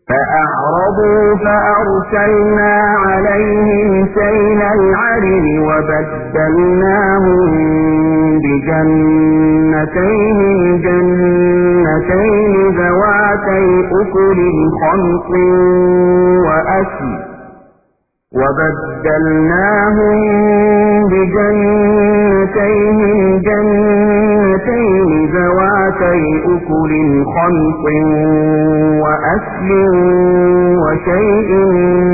فأعرضوا فأرسلنا عليهم سيل العرم وبدلناهم بجنتين ذواتي أكل خمط وأثل وشيء